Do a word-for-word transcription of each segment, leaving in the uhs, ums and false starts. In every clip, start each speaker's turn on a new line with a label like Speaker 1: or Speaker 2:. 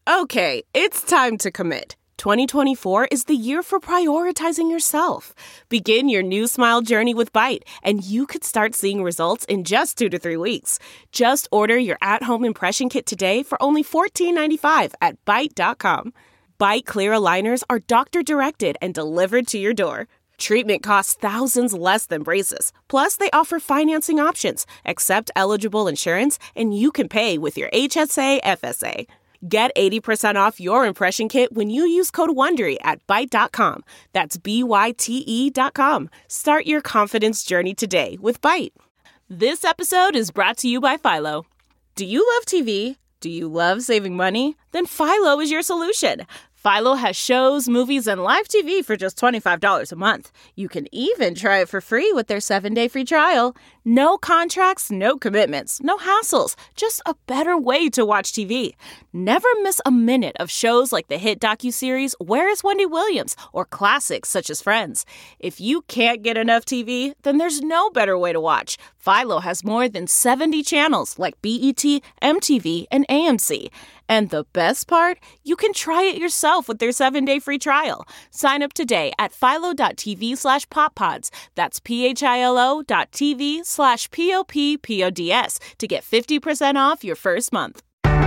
Speaker 1: Okay, it's time to commit. twenty twenty-four is the year for prioritizing yourself. Begin your new smile journey with Byte, and you could start seeing results in just two to three weeks. Just order your at-home impression kit today for only fourteen ninety-five at byte dot com. Byte clear aligners are doctor-directed and delivered to your door. Treatment costs thousands less than braces. Plus, they offer financing options, accept eligible insurance, and you can pay with your H S A F S A. Get eighty percent off your impression kit when you use code WONDERY at byte dot com. That's B Y T E dot com. Start your confidence journey today with Byte. This episode is brought to you by Philo. Do you love T V? Do you love saving money? Then Philo is your solution. Philo has shows, movies, and live T V for just twenty-five dollars a month. You can even try it for free with their seven-day free trial. No contracts, no commitments, no hassles. Just a better way to watch T V. Never miss a minute of shows like the hit docuseries Where is Wendy Williams? Or classics such as Friends. If you can't get enough T V, then there's no better way to watch. Philo has more than seventy channels like B E T, M T V, and A M C. And the best part? You can try it yourself with their seven-day free trial. Sign up today at philo.tv slash poppods. That's P-H-I-L-O dot TV slash P-O-P-P-O-D-S to get fifty percent off your first month.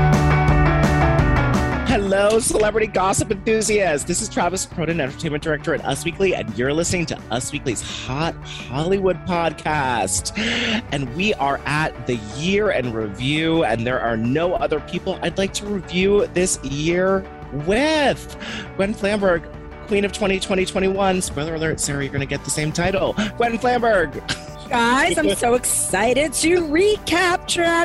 Speaker 2: Hello, celebrity gossip enthusiasts. This is Travis Cronin, entertainment director at Us Weekly, and you're listening to Us Weekly's Hot Hollywood podcast. And we are at the year in review, and there are no other people I'd like to review this year with. Gwen Flamberg, Queen of twenty twenty twenty-one. Spoiler alert, Sarah, you're going to get the same title. Gwen Flamberg.
Speaker 3: Guys, I'm so excited to recap,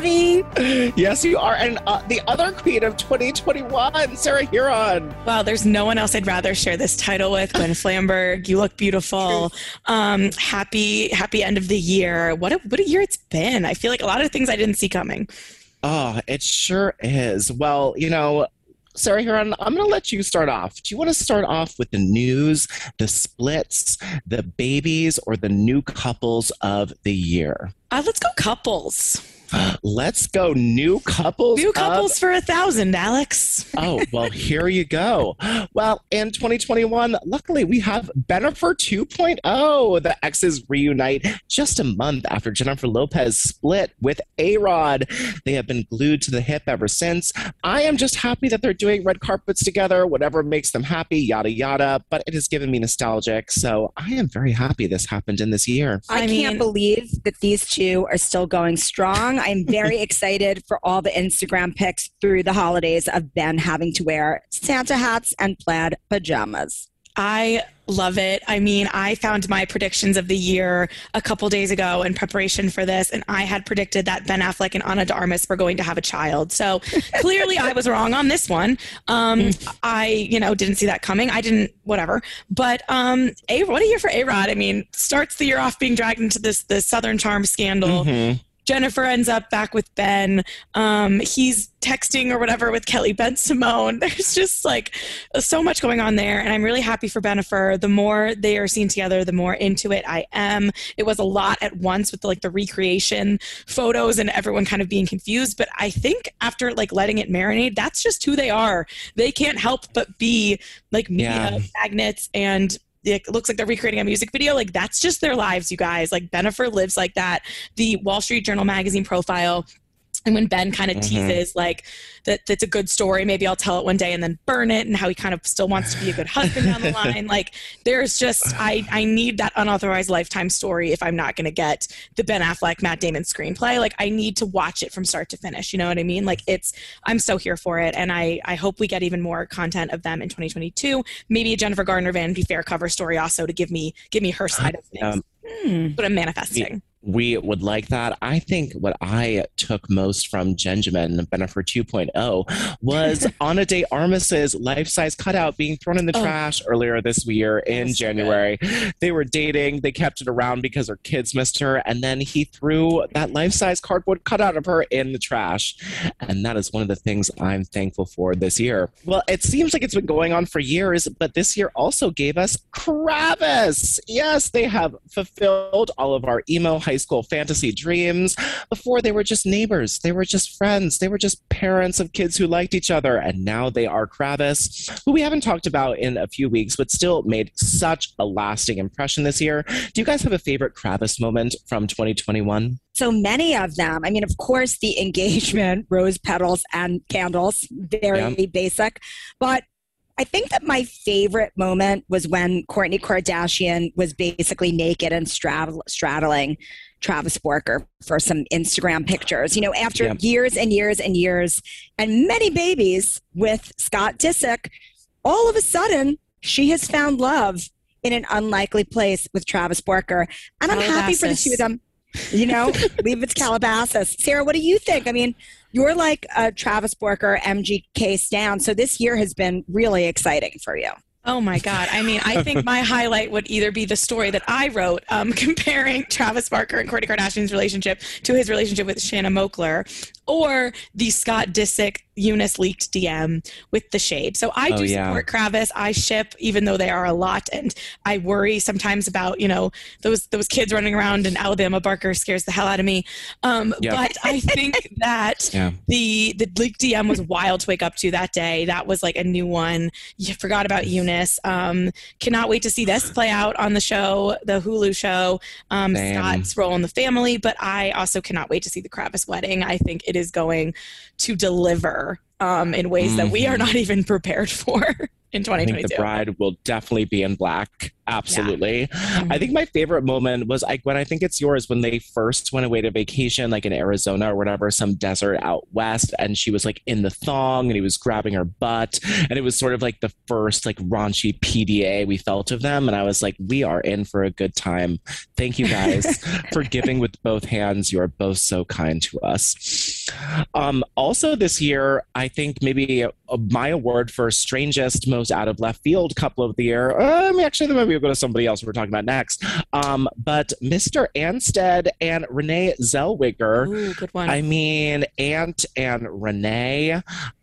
Speaker 3: Travi.
Speaker 2: Yes, you are. And uh, the other Queen of twenty twenty-one, Sarah Huron.
Speaker 4: Well, there's no one else I'd rather share this title with. Gwen Flamberg, you look beautiful. Um, happy, happy end of the year. What a, what a year it's been. I feel like a lot of things I didn't see coming.
Speaker 2: Oh, it sure is. Well, you know, Sarah Huron, I'm going to let you start off. Do you want to start off with the news, the splits, the babies, or the new couples of the year?
Speaker 4: Uh, let's go couples.
Speaker 2: Let's go new couples.
Speaker 4: New couples
Speaker 2: of...
Speaker 4: for a thousand, Alex.
Speaker 2: Oh, well, here you go. Well, in twenty twenty-one, luckily we have Bennifer two point oh. The exes reunite just a month after Jennifer Lopez split with A-Rod. They have been glued to the hip ever since. I am just happy that they're doing red carpets together, whatever makes them happy, yada, yada. But it has given me nostalgic. So I am very happy this happened in this year.
Speaker 3: I, I
Speaker 4: mean,
Speaker 3: can't believe that these two are still going strong. I'm very excited for all the Instagram pics through the holidays of Ben having to wear Santa hats and plaid pajamas.
Speaker 4: I love it. I mean, I found my predictions of the year a couple days ago in preparation for this, and I had predicted that Ben Affleck and Ana de Armas were going to have a child. So clearly I was wrong on this one. Um, I, you know, didn't see that coming. I didn't, whatever. But um, a, what a year for A-Rod. I mean, starts the year off being dragged into this, the Southern Charm scandal. Mm-hmm. Jennifer ends up back with Ben. Um, he's texting or whatever with Kelly Ben-Simone. There's just like so much going on there. And I'm really happy for Bennifer. The more they are seen together, the more into it I am. It was a lot at once with the, like the recreation photos and everyone kind of being confused. But I think after like letting it marinate, that's just who they are. They can't help but be like media yeah. magnets, and it looks like they're recreating a music video. Like, that's just their lives, you guys. Like, Bennifer lives like that. The Wall Street Journal magazine profile, and when Ben kind of mm-hmm. teases, like, that that's a good story, maybe I'll tell it one day and then burn it, and how he kind of still wants to be a good husband down the line. Like, there's just, I, I need that unauthorized Lifetime story if I'm not going to get the Ben Affleck, Matt Damon screenplay. Like, I need to watch it from start to finish. You know what I mean? Like, it's, I'm so here for it, and I, I hope we get even more content of them in twenty twenty-two. Maybe a Jennifer Garner Vanity Fair cover story also to give me, give me her side of things. Um, hmm. But I'm manifesting.
Speaker 2: We would like that. I think what I took most from Genjamin, Bennifer two point oh, was Ana de Armas's life-size cutout being thrown in the oh. trash earlier this year in That's January. So they were dating. They kept it around because her kids missed her. And then he threw that life-size cardboard cutout of her in the trash. And that is one of the things I'm thankful for this year. Well, it seems like it's been going on for years, but this year also gave us Kravis. Yes, they have fulfilled all of our emo high high school fantasy dreams. Before, they were just neighbors. They were just friends. They were just parents of kids who liked each other. And now they are Kravis, who we haven't talked about in a few weeks, but still made such a lasting impression this year. Do you guys have a favorite Kravis moment from twenty twenty-one?
Speaker 3: So many of them. I mean, of course, the engagement, rose petals and candles, very yeah. basic. But I think that my favorite moment was when Kourtney Kardashian was basically naked and straddle, straddling Travis Barker for some Instagram pictures. You know, after yeah. years and years and years and many babies with Scott Disick, all of a sudden, she has found love in an unlikely place with Travis Barker. And I'm
Speaker 4: Calabasas.
Speaker 3: happy for the two of them. You know, leave it to Calabasas. Sarah, what do you think? I mean, you're like a Travis Barker M G K stan, so this year has been really exciting for you.
Speaker 4: Oh my God. I mean, I think my highlight would either be the story that I wrote um, comparing Travis Barker and Kourtney Kardashian's relationship to his relationship with Shanna Moakler, or the Scott Disick Eunice leaked D M with the shade. So I do oh, yeah. support Kravis. I ship, even though they are a lot, and I worry sometimes about, you know, those those kids running around in Alabama. Barker scares the hell out of me. Um, yep. But I think that yeah. the the leaked D M was wild to wake up to that day. That was like a new one. You forgot about Eunice. Um, cannot wait to see this play out on the show, the Hulu show. Um, Scott's role in the family, but I also cannot wait to see the Kravis wedding. I think it is going to deliver um, in ways mm-hmm. that we are not even prepared for in twenty twenty-two.
Speaker 2: I think the bride will definitely be in black. Absolutely. Yeah. Mm-hmm. I think my favorite moment was like when I think it's yours, when they first went away to vacation, like in Arizona or whatever, some desert out west, and she was like in the thong and he was grabbing her butt. And it was sort of like the first like raunchy P D A we felt of them. And I was like, we are in for a good time. Thank you guys for giving with both hands. You are both so kind to us. Um, also this year, I think maybe uh, my award for strangest, most out of left field couple of the year, um, actually, the movie will go to somebody else we're talking about next. Um, but Mister Anstead and Renee Zellweger.
Speaker 4: Ooh, good one.
Speaker 2: I mean, Ant and Renee,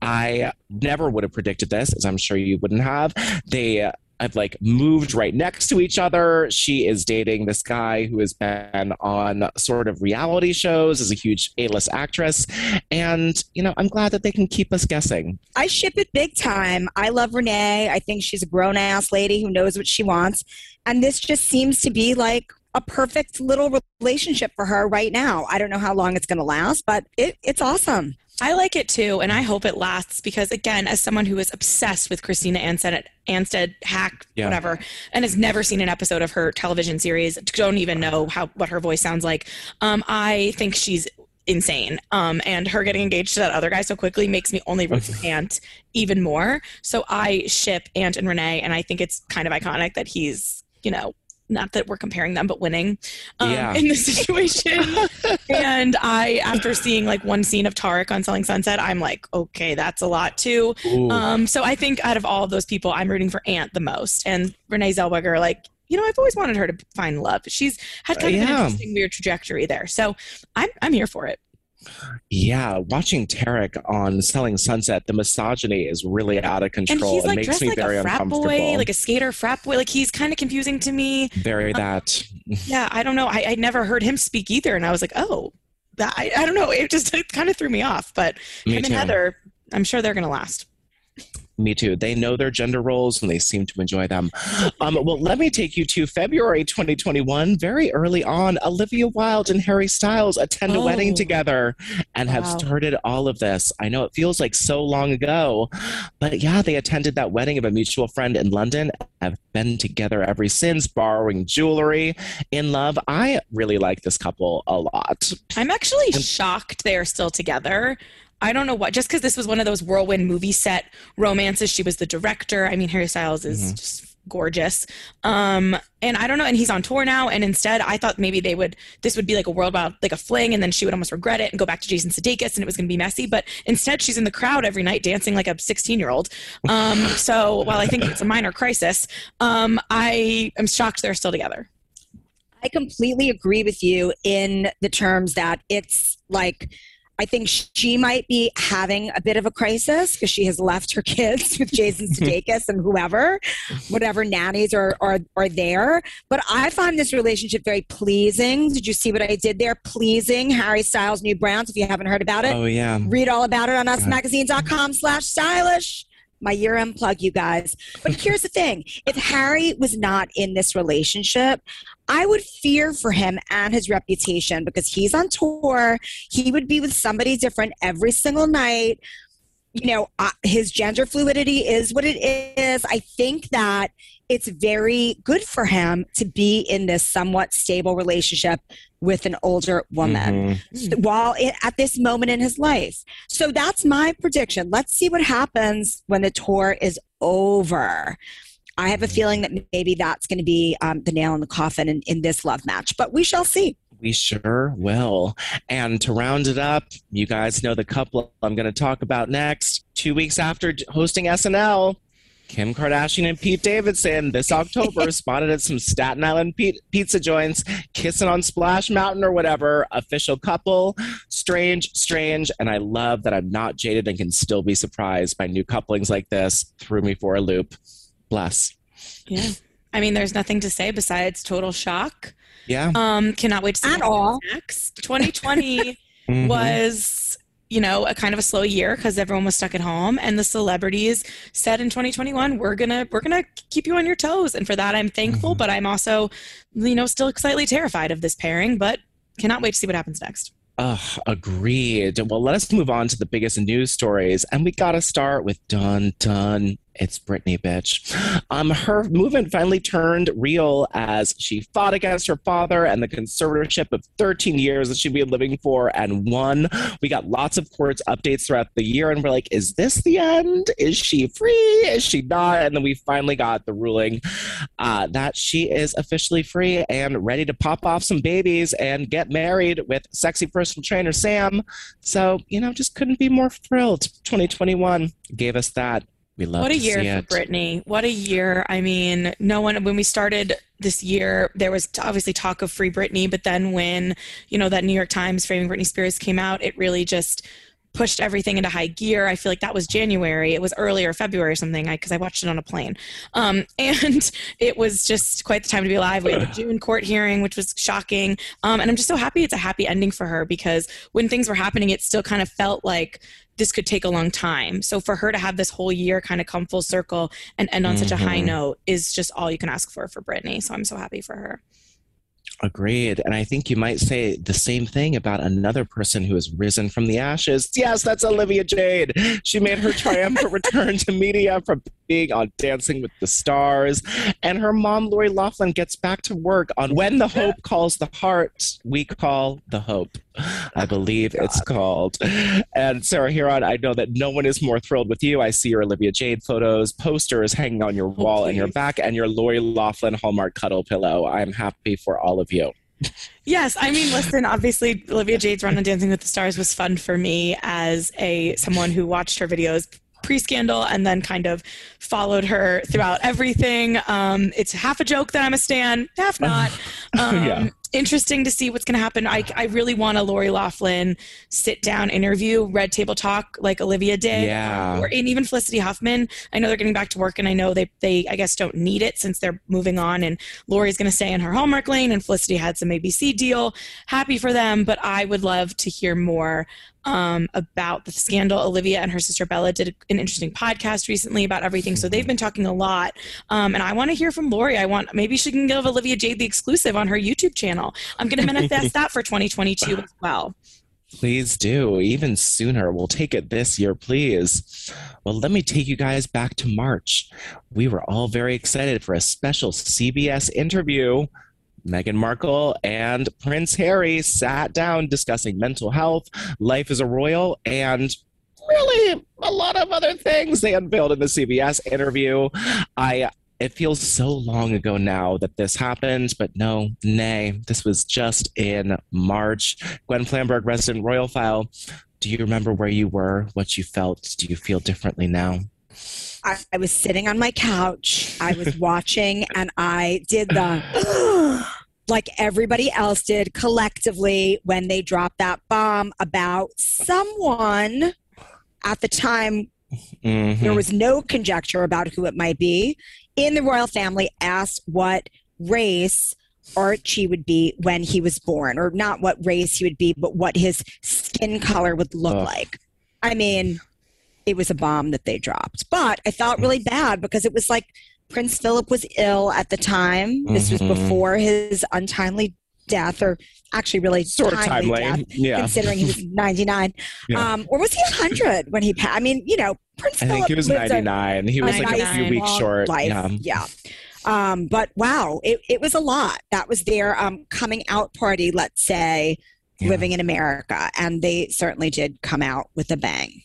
Speaker 2: I never would have predicted this, as I'm sure you wouldn't have. They uh, have like moved right next to each other. She is dating this guy who has been on sort of reality shows as a huge A-list actress. And, you know, I'm glad that they can keep us guessing.
Speaker 3: I ship it big time. I love Renee. I think she's a grown-ass lady who knows what she wants. And this just seems to be like a perfect little relationship for her right now. I don't know how long it's going to last, but it, it's awesome.
Speaker 4: I like it too, and I hope it lasts because, again, as someone who is obsessed with Christina Anstead, Anstead hack, yeah. whatever, and has never seen an episode of her television series, don't even know how what her voice sounds like, um, I think she's insane. Um, and her getting engaged to that other guy so quickly makes me only root for Ant even more. So I ship Ant and Renee, and I think it's kind of iconic that he's, you know, not that we're comparing them, but winning um, yeah. in this situation. And I, after seeing like one scene of Tarek on Selling Sunset, I'm like, okay, that's a lot too. Um, so I think out of all of those people, I'm rooting for Ant the most. And Renee Zellweger, like, you know, I've always wanted her to find love. She's had kind of uh, yeah. an interesting, weird trajectory there. So I'm, I'm here for it.
Speaker 2: Yeah, watching Tarek on Selling Sunset, the misogyny is really out of control.
Speaker 4: And he's like
Speaker 2: it makes
Speaker 4: dressed
Speaker 2: me
Speaker 4: like
Speaker 2: very
Speaker 4: a frat
Speaker 2: uncomfortable.
Speaker 4: boy, like a skater frat boy. Like he's kind of confusing to me.
Speaker 2: Very
Speaker 4: um,
Speaker 2: that.
Speaker 4: Yeah, I don't know. I, I never heard him speak either, and I was like, oh, that I, I don't know. It just it kind of threw me off. But
Speaker 2: me
Speaker 4: him
Speaker 2: too.
Speaker 4: and Heather, I'm sure they're going to last.
Speaker 2: Me too. They know their gender roles and they seem to enjoy them. Um, well, let me take you to February twenty twenty-one. Very early on, Olivia Wilde and Harry Styles attend
Speaker 4: oh.
Speaker 2: a wedding together and wow. have started all of this. I know it feels like so long ago, but yeah, they attended that wedding of a mutual friend in London, have been together ever since, borrowing jewelry, in love. I really like this couple a lot.
Speaker 4: I'm actually and- shocked they are still together. I don't know what, just because this was one of those whirlwind movie set romances. She was the director. I mean, Harry Styles is mm-hmm. just gorgeous. Um, and I don't know, and he's on tour now. And instead, I thought maybe they would, this would be like a world about like a fling, and then she would almost regret it and go back to Jason Sudeikis, and it was going to be messy. But instead, she's in the crowd every night dancing like a sixteen-year-old. Um, so while I think it's a minor crisis, um, I am shocked they're still together.
Speaker 3: I completely agree with you in the terms that it's like I think she might be having a bit of a crisis because she has left her kids with Jason Sudeikis and whoever, whatever nannies are, are are there. But I find this relationship very pleasing. Did you see what I did there? Pleasing. Harry Styles' new brands. If you haven't heard about it,
Speaker 2: oh yeah,
Speaker 3: read all about it on us magazine dot com slash stylish. My year-end plug, you guys. But here's the thing. If Harry was not in this relationship, I would fear for him and his reputation because he's on tour. He would be with somebody different every single night. You know, uh, his gender fluidity is what it is. I think that it's very good for him to be in this somewhat stable relationship with an older woman mm-hmm. while it, at this moment in his life. So that's my prediction. Let's see what happens when the tour is over. I have a feeling that maybe that's going to be um, the nail in the coffin in, in this love match, but we shall see.
Speaker 2: We sure will. And to round it up, you guys know the couple I'm going to talk about next. Two weeks after hosting S N L, Kim Kardashian and Pete Davidson this October spotted at some Staten Island p- pizza joints, kissing on Splash Mountain or whatever. Official couple. Strange, strange. And I love that I'm not jaded and can still be surprised by new couplings like this. Threw me for a loop. Bless.
Speaker 4: Yeah. I mean, there's nothing to say besides total shock.
Speaker 2: Yeah.
Speaker 4: Um, cannot wait to see
Speaker 3: At all.
Speaker 4: next. twenty twenty
Speaker 2: mm-hmm.
Speaker 4: was, you know, a kind of a slow year because everyone was stuck at home, and the celebrities said in twenty twenty-one, we're gonna we're gonna keep you on your toes, and for that I'm thankful, mm-hmm. but I'm also, you know, still slightly terrified of this pairing, but cannot wait to see what happens next.
Speaker 2: Ugh, agreed. Well, let us move on to the biggest news stories, and we gotta start with dun dun. It's Britney, bitch. Um, her movement finally turned real as she fought against her father and the conservatorship of thirteen years that she'd been living for and won. We got lots of courts updates throughout the year, and we're like, is this the end? Is she free? Is she not? And then we finally got the ruling uh, that she is officially free and ready to pop off some babies and get married with sexy personal trainer Sam. So, you know, just couldn't be more thrilled. twenty twenty-one gave us that. We love
Speaker 4: what a
Speaker 2: to
Speaker 4: year
Speaker 2: see
Speaker 4: for
Speaker 2: it.
Speaker 4: Britney. What a year. I mean, no one, when we started this year, there was obviously talk of Free Britney, but then when, you know, that New York Times Framing Britney Spears came out, it really just pushed everything into high gear. I feel like that was January. It was earlier, February or something, because I, I watched it on a plane. Um, and it was just quite the time to be alive. We had a June court hearing, which was shocking. Um, and I'm just so happy it's a happy ending for her, because when things were happening, it still kind of felt like this could take a long time. So for her to have this whole year kind of come full circle and end on mm-hmm. such a high note is just all you can ask for for Britney. So I'm so happy for her.
Speaker 2: Agreed. And I think you might say the same thing about another person who has risen from the ashes. Yes, that's Olivia Jade. She made her triumphant return to media from being on Dancing with the Stars. And her mom, Lori Loughlin, gets back to work on When the Hope Calls the Heart, We Call the Hope, I believe oh, it's called. And Sarah Huron, I know that no one is more thrilled with you. I see your Olivia Jade photos, posters hanging on your wall and your back, and your Lori Loughlin Hallmark cuddle pillow. I'm happy for all of you.
Speaker 4: Yes, I mean, listen, obviously Olivia Jade's run on Dancing with the Stars was fun for me as a someone who watched her videos pre-scandal and then kind of followed her throughout everything. Um, it's half a joke that I'm a stan, half not. Um, yeah. Interesting to see what's going to happen. I, I really want a Lori Loughlin sit-down interview, Red Table Talk, like Olivia did.
Speaker 2: Yeah.
Speaker 4: Or, and even Felicity Huffman. I know they're getting back to work, and I know they, they I guess, don't need it since they're moving on, and Lori's going to stay in her Hallmark lane, and Felicity had some A B C deal. Happy for them, but I would love to hear more um, about the scandal. Olivia and her sister Bella did an interesting podcast recently about everything, so they've been talking a lot. Um, and I want to hear from Lori. I want maybe she can give Olivia Jade the exclusive on her YouTube channel. I'm going to manifest that for twenty twenty-two as well.
Speaker 2: Please do. Even sooner. We'll take it this year, please. Well, let me take you guys back to March. We were all very excited for a special C B S interview. Meghan Markle and Prince Harry sat down discussing mental health, life as a royal, and really a lot of other things they unveiled in the C B S interview. I It feels so long ago now that this happened, but no, nay, this was just in March. Gwen Flamberg, resident royal file. Do you remember where you were, what you felt? Do you feel differently now?
Speaker 3: I, I was sitting on my couch. I was watching, and I did the like everybody else did collectively when they dropped that bomb about someone at the time. Mm-hmm. There was no conjecture about who it might be in the royal family asked what race Archie would be when he was born, or not what race he would be, but what his skin color would look oh. like. I mean, it was a bomb that they dropped, but I felt really bad because it was like Prince Philip was ill at the time. This mm-hmm. was before his untimely death, or actually really
Speaker 2: sort timely,
Speaker 3: timely death,
Speaker 2: yeah.
Speaker 3: considering he was ninety-nine. Yeah. Um, or was he one hundred when he passed? I mean, you know, Prince
Speaker 2: I
Speaker 3: Philip
Speaker 2: think he was ninety-nine. He was like a few weeks short.
Speaker 3: Life.
Speaker 2: Yeah.
Speaker 3: yeah. Um, but wow, it, it was a lot. That was their um, coming out party, let's say, yeah. living in America. And they certainly did come out with a bang.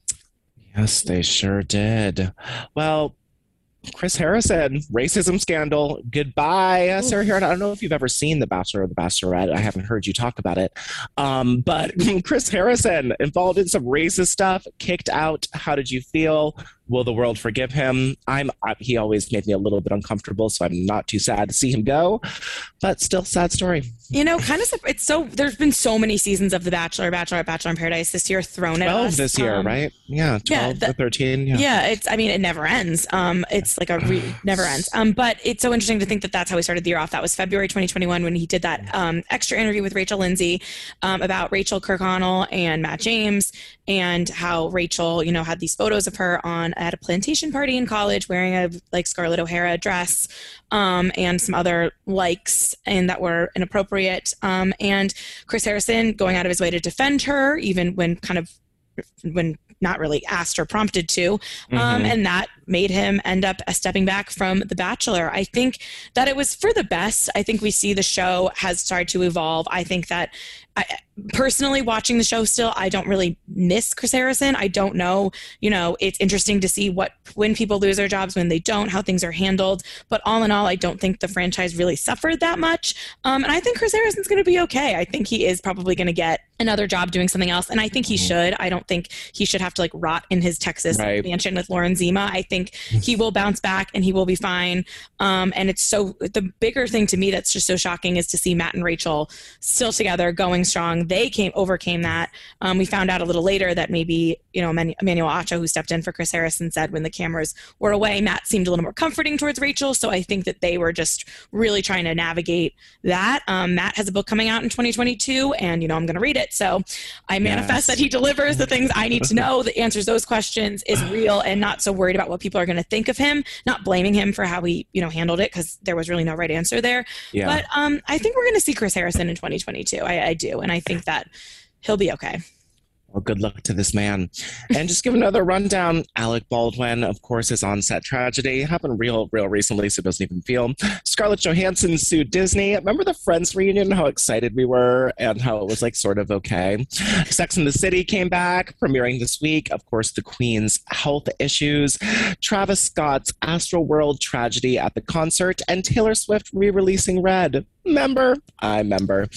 Speaker 2: Yes, they sure did. Well, Chris Harrison, racism scandal. Goodbye, uh, Sarah Hearon. I don't know if you've ever seen The Bachelor or The Bachelorette. I haven't heard you talk about it. Um, but Chris Harrison involved in some racist stuff, kicked out. How did you feel? Will the world forgive him? I'm. I, he always made me a little bit uncomfortable, so I'm not too sad to see him go. But still, sad story.
Speaker 4: You know, kind of. It's so. There's been so many seasons of The Bachelor, Bachelorette, Bachelor in Paradise this year thrown at us.
Speaker 2: Twelve this year,
Speaker 4: um,
Speaker 2: right? Yeah, twelve
Speaker 4: yeah,
Speaker 2: or thirteen. Yeah.
Speaker 4: yeah, it's. I mean, it never ends. Um, it's like a re- never ends. Um, but it's so interesting to think that that's how we started the year off. That was February twenty twenty-one when he did that um extra interview with Rachel Lindsay, um, about Rachel Kirkconnell and Matt James, and how Rachel, you know, had these photos of her on at a plantation party in college wearing a like Scarlett O'Hara dress, um, and some other likes and that were inappropriate. Um, and Chris Harrison going out of his way to defend her, even when kind of when not really asked or prompted to. Um, mm-hmm. And that made him end up stepping back from The Bachelor. I think that it was for the best. I think we see the show has started to evolve. I think that I, personally watching the show still, I don't really miss Chris Harrison. I don't know, you know, it's interesting to see what, when people lose their jobs, when they don't, how things are handled. But all in all, I don't think the franchise really suffered that much. Um, and I think Chris Harrison's going to be okay. I think he is probably going to get another job doing something else. And I think he should. I don't think he should have to like rot in his Texas right. mansion with Lauren Zima. I think he will bounce back and he will be fine. Um, and it's so, the bigger thing to me that's just so shocking is to see Matt and Rachel still together, going strong. They came overcame that. Um, we found out a little later that maybe, you know, Emmanuel Acho, who stepped in for Chris Harrison, said when the cameras were away, Matt seemed a little more comforting towards Rachel. So I think that they were just really trying to navigate that. Um, Matt has a book coming out in twenty twenty-two, and, you know, I'm going to read it. So I manifest yes. that he delivers the things I need to know, that answers those questions, is real, and not so worried about what people are going to think of him, not blaming him for how he, you know, handled it, because there was really no right answer there. Yeah. But um, I think we're going to see Chris Harrison in twenty twenty-two. I, I do. And I think that he'll be okay.
Speaker 2: Well, good luck to this man. And just give another rundown. Alec Baldwin, of course, is on set tragedy. Happened real, real recently, so it doesn't even feel. Scarlett Johansson sued Disney. Remember the Friends reunion, how excited we were and how it was like sort of okay. Sex and the City came back, premiering this week. Of course, the Queen's health issues. Travis Scott's Astroworld tragedy at the concert. And Taylor Swift re-releasing Red. Member, I remember.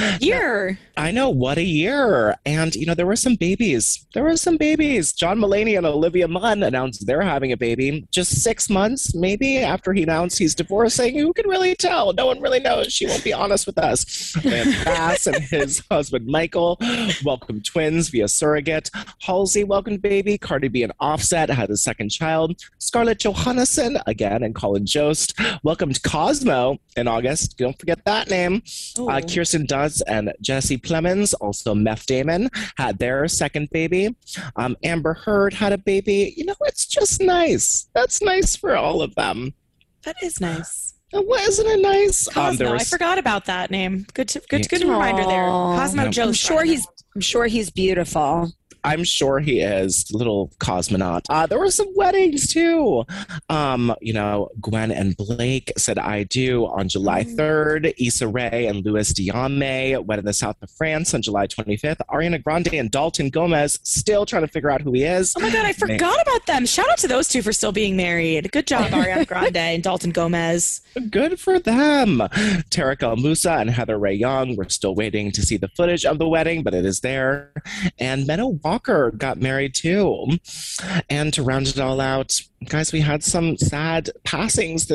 Speaker 4: Year.
Speaker 2: I know, what a year. And, you know, there were some babies. There were some babies. John Mulaney and Olivia Munn announced they're having a baby just six months, maybe, after he announced he's divorcing. Who can really tell? No one really knows. She won't be honest with us. And Bass and his husband, Michael, welcomed twins via surrogate. Halsey welcomed baby. Cardi B and Offset had a second child. Scarlett Johansson, again, and Colin Jost, welcomed Cosmo in August. Don't forget that name. Uh, Kirsten Dunst and Jesse Plemons, also Meth Damon, had their second baby. Um, Amber Heard had a baby. You know, it's just nice. That's nice for all of them.
Speaker 4: That is nice.
Speaker 2: Wasn't it nice?
Speaker 4: Cosmo, um, there was... I forgot about that name. Good, to, good, good reminder there. Cosmo
Speaker 2: yeah.
Speaker 4: Joe.
Speaker 3: I'm sure he's. I'm sure he's beautiful.
Speaker 2: I'm sure he is. Little cosmonaut. Uh, there were some weddings too. Um, you know, Gwen and Blake said I do on July third. Issa Rae and Louis Diame wed in the south of France on July twenty-fifth. Ariana Grande and Dalton Gomez still trying to figure out who he is.
Speaker 4: Oh my God, I forgot Man. about them. Shout out to those two for still being married. Good job, Ariana Grande and Dalton Gomez.
Speaker 2: Good for them. Tarek El Moussa and Heather Ray Young, we're still waiting to see the footage of the wedding, but it is there. And Menno Walker got married too. And to round it all out, guys, we had some sad passings this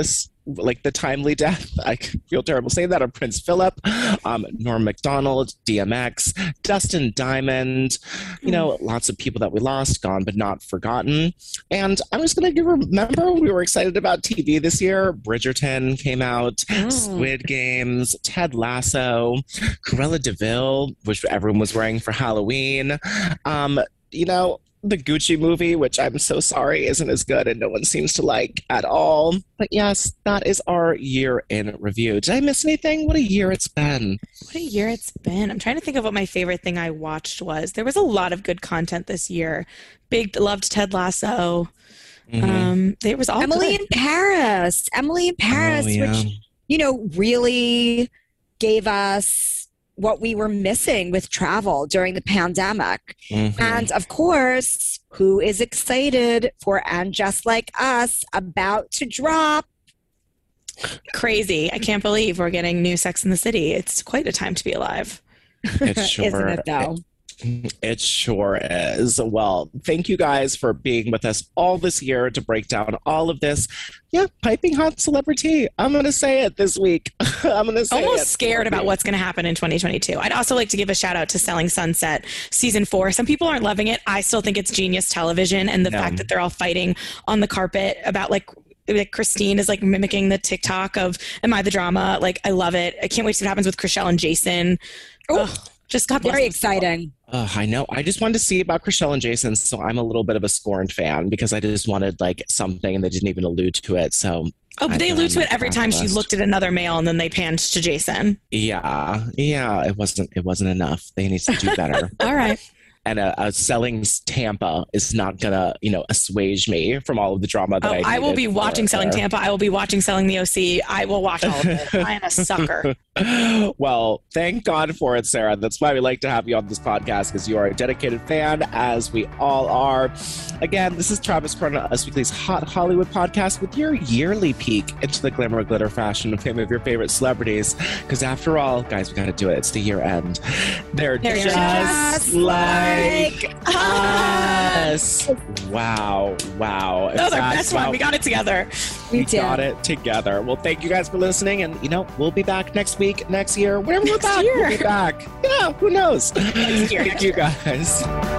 Speaker 2: like the timely death, I feel terrible saying that, of Prince Philip, um, Norm Macdonald, D M X, Dustin Diamond, you know, lots of people that we lost, gone but not forgotten. And I'm just going to give, remember, we were excited about T V this year. Bridgerton came out, oh. Squid Games, Ted Lasso, Cruella de Vil, which everyone was wearing for Halloween. Um, you know, the Gucci movie, which I'm so sorry isn't as good and no one seems to like at all. But yes, that is our year in review. Did I miss anything? What a year it's been.
Speaker 4: What a year it's been. I'm trying to think of what my favorite thing I watched was. There was a lot of good content this year. Big, loved Ted Lasso. Mm-hmm. Um, there was all
Speaker 3: Emily
Speaker 4: good.
Speaker 3: in Paris. Emily in Paris, oh, yeah. which, you know, really gave us what we were missing with travel during the pandemic. Mm-hmm. And of course, who is excited for And Just Like Us about to drop?
Speaker 4: Crazy. I can't believe we're getting new Sex in the City. It's quite a time to be alive.
Speaker 2: It's sure.
Speaker 3: Isn't it though?
Speaker 2: It- It sure is. Well, thank you guys for being with us all this year to break down all of this. Yeah, piping hot celebrity. I'm going to say it this week. I'm going to say
Speaker 4: Almost
Speaker 2: it.
Speaker 4: scared about what's going to happen in twenty twenty-two. I'd also like to give a shout out to Selling Sunset season four. Some people aren't loving it. I still think it's genius television, and the no. fact that they're all fighting on the carpet about like like Christine is like mimicking the TikTok of Am I the Drama? Like, I love it. I can't wait to see what happens with Chrishell and Jason. Oh, just God bless
Speaker 3: Very
Speaker 2: them.
Speaker 3: exciting.
Speaker 2: Oh, I know. I just wanted to see about Chrishell and Jason, so I'm a little bit of a Scorned fan because I just wanted like something and they didn't even allude to it. So
Speaker 4: Oh, but they allude to it every time she looked at another male and then they panned to Jason.
Speaker 2: Yeah. Yeah. It wasn't it wasn't enough. They need to do better.
Speaker 4: All right.
Speaker 2: And a, a Selling Tampa is not gonna, you know, assuage me from all of the drama that
Speaker 4: oh,
Speaker 2: I.
Speaker 4: I will be watching Selling there. Tampa. I will be watching Selling the O C. I will watch all of it. I am a sucker.
Speaker 2: Well, thank God for it, Sarah. That's why we like to have you on this podcast, because you are a dedicated fan, as we all are. Again, this is Travis Corona, Us Weekly's Hot Hollywood podcast, with your yearly peek into the glamour, glitter, fashion, and fame of your favorite celebrities. Because after all, guys, we got to do it. It's the year end. They're, They're just, just like. Like us. Wow. Wow.
Speaker 4: No, the best one. We got it together.
Speaker 2: We,
Speaker 3: we
Speaker 2: got it together. Well, thank you guys for listening. And, you know, we'll be back next week, next year. Whenever
Speaker 4: next
Speaker 2: we're back,
Speaker 4: year.
Speaker 2: we'll be back. Yeah, who knows?
Speaker 4: Next year.
Speaker 2: Thank you guys.